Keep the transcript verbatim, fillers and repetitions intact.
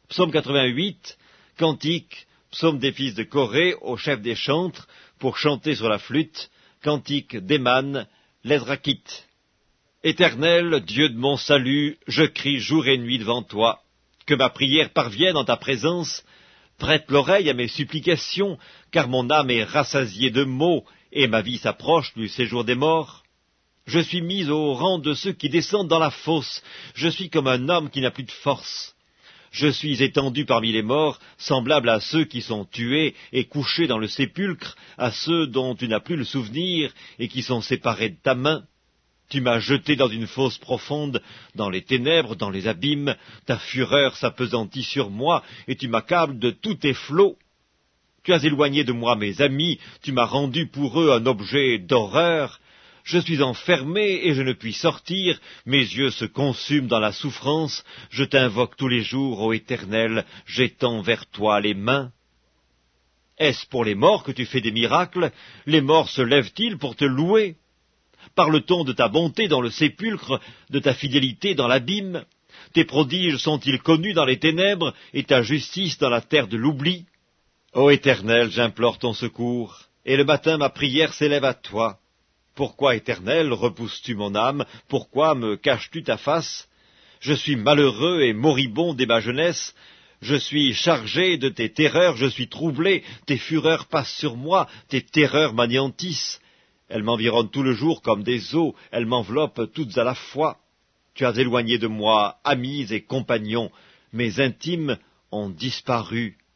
Psaume quatre-vingt-huit, cantique, psaume des fils de Corée au chef des chantres, pour chanter sur la flûte, cantique d'Héman, l'Ezrakite. Éternel, Dieu de mon salut, je crie jour et nuit devant toi. Que ma prière parvienne en ta présence. Prête l'oreille à mes supplications, car mon âme est rassasiée de maux, et ma vie s'approche du séjour des morts. Je suis mis au rang de ceux qui descendent dans la fosse, je suis comme un homme qui n'a plus de force. Je suis étendu parmi les morts, semblable à ceux qui sont tués et couchés dans le sépulcre, à ceux dont tu n'as plus le souvenir et qui sont séparés de ta main. Tu m'as jeté dans une fosse profonde, dans les ténèbres, dans les abîmes, ta fureur s'appesantit sur moi, et tu m'accables de tous tes flots. Tu as éloigné de moi mes amis, tu m'as rendu pour eux un objet d'horreur. Je suis enfermé et je ne puis sortir, mes yeux se consument dans la souffrance, je t'invoque tous les jours, ô Éternel, j'étends vers toi les mains. Est-ce pour les morts que tu fais des miracles? Les morts se lèvent-ils pour te louer? Parle-t-on de ta bonté dans le sépulcre, de ta fidélité dans l'abîme? Tes prodiges sont-ils connus dans les ténèbres, et ta justice dans la terre de l'oubli? Ô Éternel, j'implore ton secours, et le matin ma prière s'élève à toi. Pourquoi, Éternel, repousses-tu mon âme? Pourquoi me caches-tu ta face? Je suis malheureux et moribond dès ma jeunesse. Je suis chargé de tes terreurs, je suis troublé. Tes fureurs passent sur moi, tes terreurs m'anéantissent. Elles m'environnent tout le jour comme des eaux, elles m'enveloppent toutes à la fois. Tu as éloigné de moi amis et compagnons, mes intimes ont disparu.